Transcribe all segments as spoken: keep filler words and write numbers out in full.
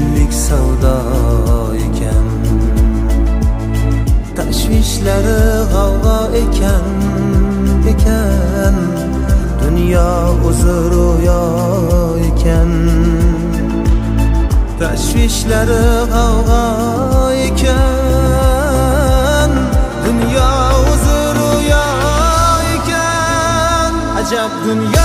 kunlik savdo ekan, tashvishlari g'avg'o ekan ekan, dunyo o'zi ro'yo ekan, tashvishlari g'avg'o ekan, dunyo o'zi ro'yo ekan. Ajab dunyo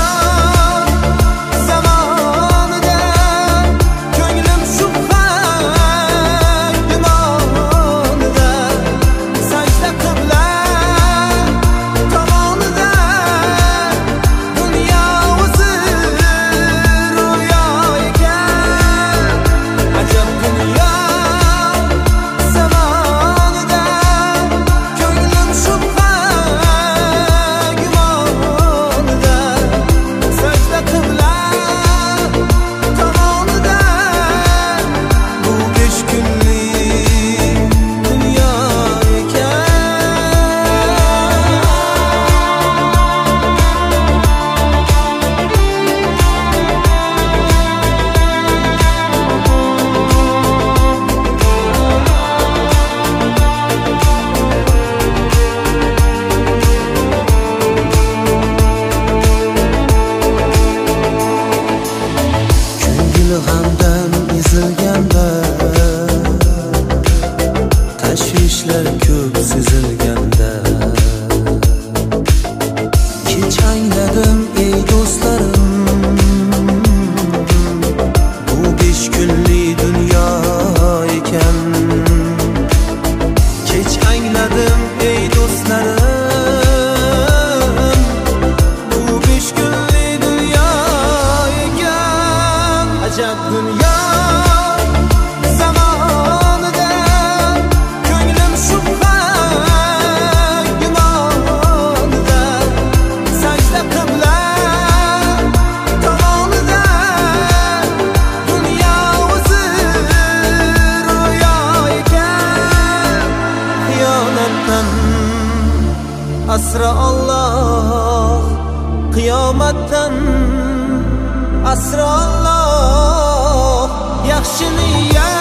g'amdan ezilganda, tashvishlar ko'p sezilganda, kech angladim ey do'stlarim, bu besh kunlik dunyo ekan. Kech angladim ey do'stlarim, bu besh kunlik dunyo ekan. Ajab dunyo zamonida ko'nglim shubha gumonida, sajda qibla tomonida, dunyo o'zi ro'yo ekan. Xiyonatdan asra Alloh, qiyomatdan asra Alloh, yaxshi niyat